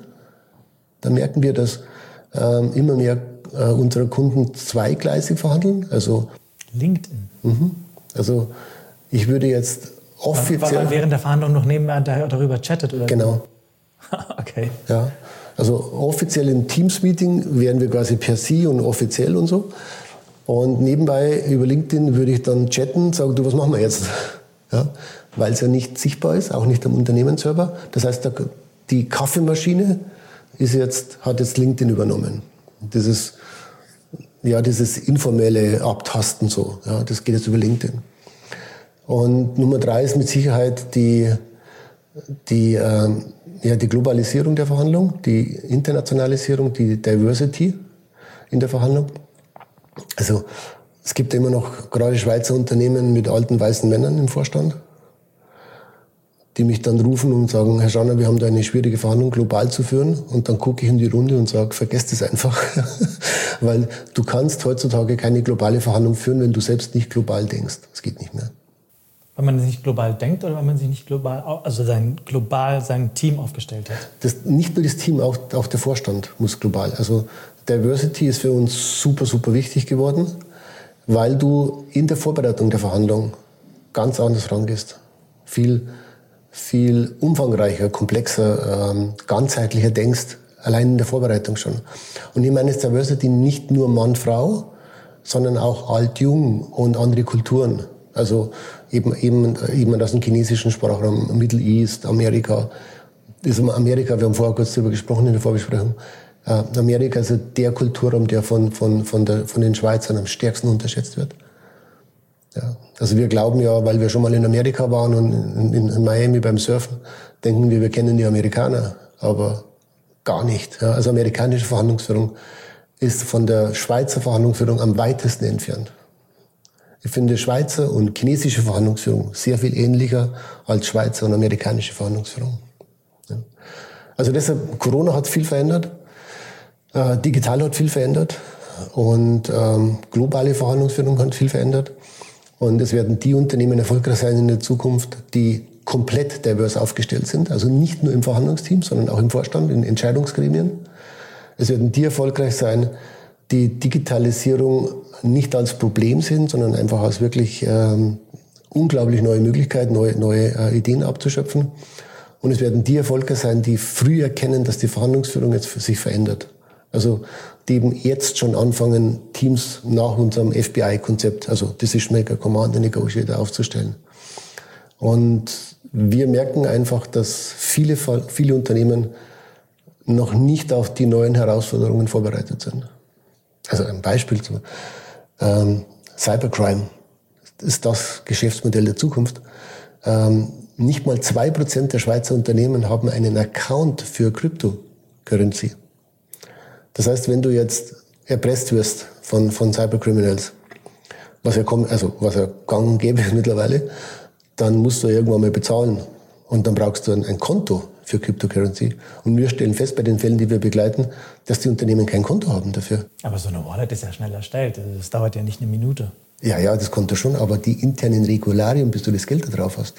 Da merken wir, dass ähm, immer mehr äh, unserer Kunden zweigleisig verhandeln. Also LinkedIn? Mhm. Also ich würde jetzt offiziell... Weil man während der Verhandlung noch nebenher darüber chattet, oder? Genau. Okay. Ja, also offiziell im Teams-Meeting wären wir quasi per Sie und offiziell und so. Und nebenbei über LinkedIn würde ich dann chatten, sagen, du, was machen wir jetzt? Ja, weil es ja nicht sichtbar ist, auch nicht am Unternehmensserver. Das heißt, die Kaffeemaschine ist jetzt, hat jetzt LinkedIn übernommen. Dieses, ja, dieses informelle Abtasten so, ja, das geht jetzt über LinkedIn. Und Nummer drei ist mit Sicherheit die, die, äh, ja, die Globalisierung der Verhandlung, die Internationalisierung, die Diversity in der Verhandlung. Also es gibt immer noch gerade Schweizer Unternehmen mit alten weißen Männern im Vorstand, die mich dann rufen und sagen, Herr Schanner, wir haben da eine schwierige Verhandlung global zu führen. Und dann gucke ich in die Runde und sage, vergesst es einfach. Weil du kannst heutzutage keine globale Verhandlung führen, wenn du selbst nicht global denkst. Das geht nicht mehr. Weil man sich global denkt oder weil man sich nicht global, also sein, global sein Team aufgestellt hat? Das, nicht nur das Team, auch, auch der Vorstand muss global. Also Diversity ist für uns super, super wichtig geworden, weil du in der Vorbereitung der Verhandlung ganz anders rangehst. Viel, viel umfangreicher, komplexer, ähm, ganzheitlicher denkst, allein in der Vorbereitung schon. Und ich meine jetzt Diversity nicht nur Mann, Frau, sondern auch alt, jung und andere Kulturen. Also eben, eben, eben aus dem chinesischen Sprachraum, Middle East, Amerika. Das ist Amerika, wir haben vorher kurz darüber gesprochen in der Vorbesprechung. Amerika ist also der Kulturraum, der von, von, von, der, von den Schweizern am stärksten unterschätzt wird. Ja. Also wir glauben ja, weil wir schon mal in Amerika waren und in, in, in Miami beim Surfen, denken wir, wir kennen die Amerikaner, aber gar nicht. Ja. Also amerikanische Verhandlungsführung ist von der Schweizer Verhandlungsführung am weitesten entfernt. Ich finde Schweizer und chinesische Verhandlungsführung sehr viel ähnlicher als Schweizer und amerikanische Verhandlungsführung. Ja. Also deshalb, Corona hat viel verändert. Äh, digital hat viel verändert und ähm, globale Verhandlungsführung hat viel verändert. Und es werden die Unternehmen erfolgreich sein in der Zukunft, die komplett divers aufgestellt sind. Also nicht nur im Verhandlungsteam, sondern auch im Vorstand, in Entscheidungsgremien. Es werden die erfolgreich sein, die Digitalisierung nicht als Problem sind, sondern einfach als wirklich ähm, unglaublich neue Möglichkeit, neue, neue äh, Ideen abzuschöpfen. Und es werden die erfolgreich sein, die früh erkennen, dass die Verhandlungsführung jetzt für sich verändert. Also die eben jetzt schon anfangen, Teams nach unserem F B I-Konzept, also Decision Maker, Commander, Negotiator aufzustellen. Und wir merken einfach, dass viele, viele Unternehmen noch nicht auf die neuen Herausforderungen vorbereitet sind. Also ein Beispiel zu ähm, Cybercrime ist das Geschäftsmodell der Zukunft. Ähm, nicht mal zwei Prozent der Schweizer Unternehmen haben einen Account für Cryptocurrency. Das heißt, wenn du jetzt erpresst wirst von, von Cybercriminals, was ja, kommt, also was ja gang und gäbe ist mittlerweile, dann musst du irgendwann mal bezahlen. Und dann brauchst du ein, ein Konto für Cryptocurrency. Und wir stellen fest bei den Fällen, die wir begleiten, dass die Unternehmen kein Konto haben dafür. Aber so eine Wallet ist ja schnell erstellt. Das dauert ja nicht eine Minute. Ja, ja, das Konto schon, aber die internen Regularien, bis du das Geld da drauf hast.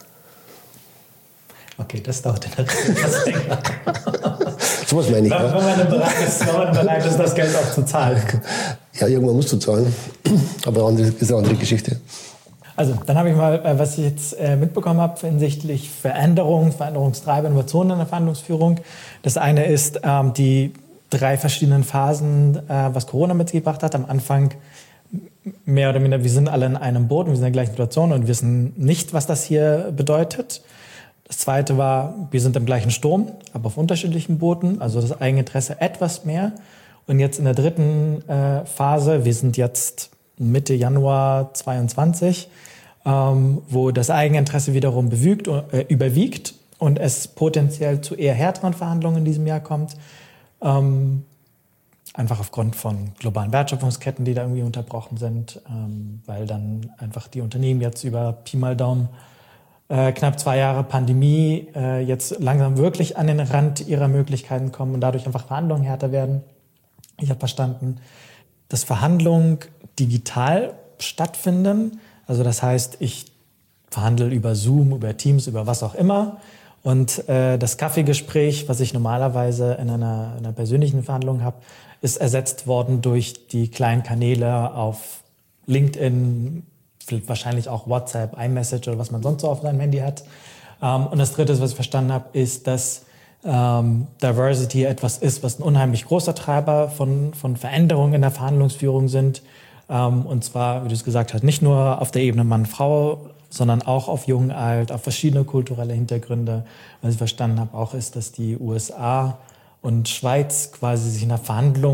Okay, das dauert in der Regel etwas länger. So was meine ich. Wenn man bereit ist, wenn man bereit ist, das Geld auch zu zahlen. Ja, irgendwann musst du zahlen. Aber andere, ist eine andere Geschichte. Also, dann habe ich mal, was ich jetzt mitbekommen habe hinsichtlich Veränderung, Veränderungstreiber, Innovationen in der Verhandlungsführung. Das eine ist ähm, die drei verschiedenen Phasen, äh, was Corona mitgebracht hat. Am Anfang mehr oder minder, wir sind alle in einem Boot, wir sind in der gleichen Situation und wissen nicht, was das hier bedeutet. Das zweite war, wir sind im gleichen Sturm, aber auf unterschiedlichen Booten, also das Eigeninteresse etwas mehr. Und jetzt in der dritten äh, Phase, wir sind jetzt Mitte Januar zweiundzwanzig, ähm, wo das Eigeninteresse wiederum bewügt, äh, überwiegt und es potenziell zu eher härteren Verhandlungen in diesem Jahr kommt. Ähm, einfach aufgrund von globalen Wertschöpfungsketten, die da irgendwie unterbrochen sind, ähm, weil dann einfach die Unternehmen jetzt über Pi mal Daumen Äh, knapp zwei Jahre Pandemie äh, jetzt langsam wirklich an den Rand ihrer Möglichkeiten kommen und dadurch einfach Verhandlungen härter werden. Ich habe verstanden, dass Verhandlungen digital stattfinden. Also das heißt, ich verhandle über Zoom, über Teams, über was auch immer. Und äh, das Kaffeegespräch, was ich normalerweise in einer, in einer persönlichen Verhandlung habe, ist ersetzt worden durch die kleinen Kanäle auf LinkedIn, wahrscheinlich auch WhatsApp, iMessage oder was man sonst so auf seinem Handy hat. Ähm, und das Dritte, was ich verstanden habe, ist, dass ähm, Diversity etwas ist, was ein unheimlich großer Treiber von, von Veränderungen in der Verhandlungsführung sind. Ähm, und zwar, wie du es gesagt hast, nicht nur auf der Ebene Mann-Frau, sondern auch auf Jung, Alt, auf verschiedene kulturelle Hintergründe. Was ich verstanden habe auch ist, dass die U S A und Schweiz quasi sich in der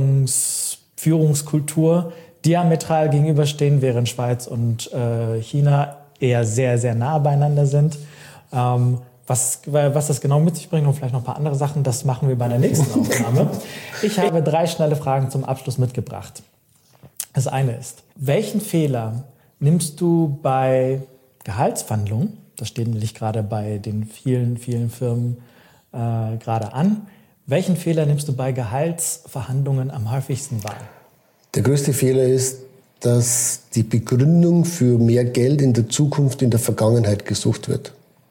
Verhandlungsführungskultur diametral gegenüberstehen, während Schweiz und äh, China eher sehr, sehr nah beieinander sind. Ähm, was, was das genau mit sich bringt und vielleicht noch ein paar andere Sachen, das machen wir bei der nächsten Aufnahme. Ich habe drei schnelle Fragen zum Abschluss mitgebracht. Das eine ist, welchen Fehler nimmst du bei Gehaltsverhandlungen, das steht nämlich gerade bei den vielen, vielen Firmen äh, gerade an, welchen Fehler nimmst du bei Gehaltsverhandlungen am häufigsten wahr? Der größte Fehler ist, dass die Begründung für mehr Geld in der Zukunft in der Vergangenheit gesucht wird.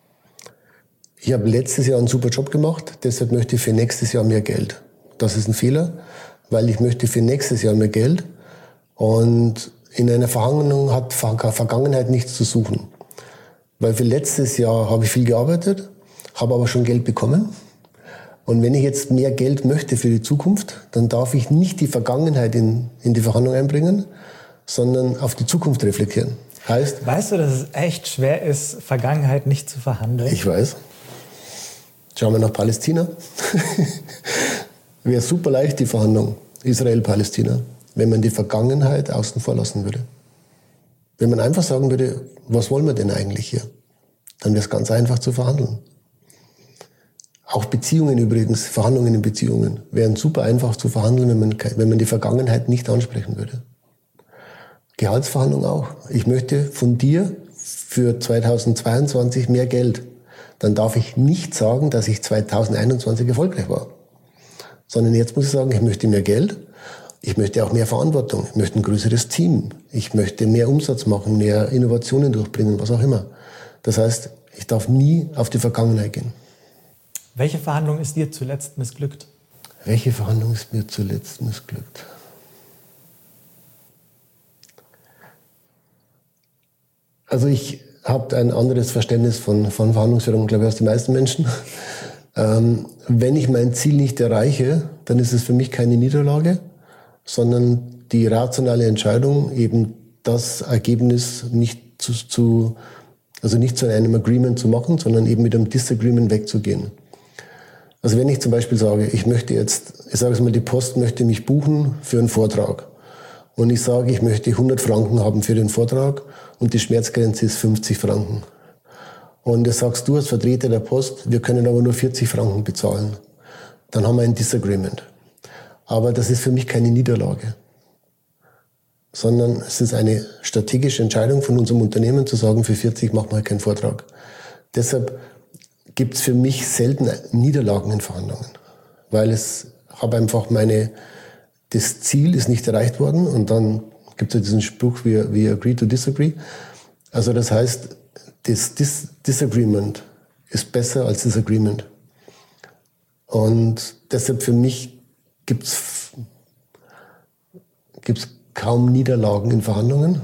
Ich habe letztes Jahr einen super Job gemacht, deshalb möchte ich für nächstes Jahr mehr Geld. Das ist ein Fehler, weil ich möchte für nächstes Jahr mehr Geld und in einer Verhandlung hat Vergangenheit nichts zu suchen. Weil für letztes Jahr habe ich viel gearbeitet, habe aber schon Geld bekommen. Und wenn ich jetzt mehr Geld möchte für die Zukunft, dann darf ich nicht die Vergangenheit in, in die Verhandlung einbringen, sondern auf die Zukunft reflektieren. Heißt, weißt du, dass es echt schwer ist, Vergangenheit nicht zu verhandeln? Ich weiß. Schauen wir nach Palästina. Wäre super leicht, die Verhandlung Israel-Palästina, wenn man die Vergangenheit außen vor lassen würde. Wenn man einfach sagen würde, was wollen wir denn eigentlich hier? Dann wäre es ganz einfach zu verhandeln. Auch Beziehungen übrigens, Verhandlungen in Beziehungen, wären super einfach zu verhandeln, wenn man, wenn man die Vergangenheit nicht ansprechen würde. Gehaltsverhandlung auch. Ich möchte von dir für zweitausendzweiundzwanzig mehr Geld. Dann darf ich nicht sagen, dass ich zweitausendeinundzwanzig erfolgreich war. Sondern jetzt muss ich sagen, ich möchte mehr Geld. Ich möchte auch mehr Verantwortung. Ich möchte ein größeres Team. Ich möchte mehr Umsatz machen, mehr Innovationen durchbringen, was auch immer. Das heißt, ich darf nie auf die Vergangenheit gehen. Welche Verhandlung ist dir zuletzt missglückt? Welche Verhandlung ist mir zuletzt missglückt? Also ich habe ein anderes Verständnis von, von Verhandlungsführung, glaube ich, als die meisten Menschen. Ähm, wenn ich mein Ziel nicht erreiche, dann ist es für mich keine Niederlage, sondern die rationale Entscheidung, eben das Ergebnis nicht zu, zu Also nicht zu einem Agreement zu machen, sondern eben mit einem Disagreement wegzugehen. Also wenn ich zum Beispiel sage, ich möchte jetzt, ich sage es mal, die Post möchte mich buchen für einen Vortrag. Und ich sage, ich möchte hundert Franken haben für den Vortrag und die Schmerzgrenze ist fünfzig Franken. Und das sagst du als Vertreter der Post, wir können aber nur vierzig Franken bezahlen. Dann haben wir ein Disagreement. Aber das ist für mich keine Niederlage. Sondern es ist eine strategische Entscheidung von unserem Unternehmen zu sagen, für vierzig machen wir keinen Vortrag. Deshalb gibt es für mich selten Niederlagen in Verhandlungen, weil es habe einfach meine, das Ziel ist nicht erreicht worden und dann gibt es ja diesen Spruch, we, we agree to disagree. Also das heißt, das Dis Disagreement ist besser als das Agreement. Und deshalb für mich gibt es gibt's kaum Niederlagen in Verhandlungen.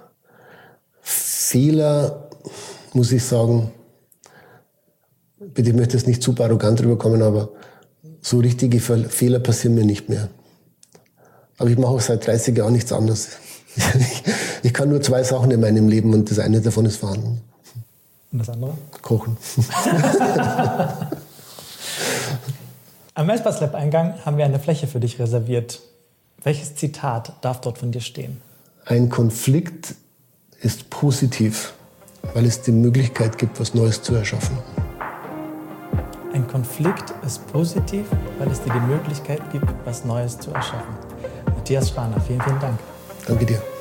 Fehler, muss ich sagen, bitte, ich möchte jetzt nicht super arrogant rüberkommen, aber so richtige Fehler passieren mir nicht mehr. Aber ich mache auch seit dreißig Jahren nichts anderes. Ich, ich kann nur zwei Sachen in meinem Leben und das eine davon ist Verhandeln. Und das andere? Kochen. Am Espace Lab Eingang haben wir eine Fläche für dich reserviert. Welches Zitat darf dort von dir stehen? Ein Konflikt ist positiv, weil es die Möglichkeit gibt, was Neues zu erschaffen. Ein Konflikt ist positiv, weil es dir die Möglichkeit gibt, was Neues zu erschaffen. Matthias Schraner, vielen, vielen Dank. Danke dir.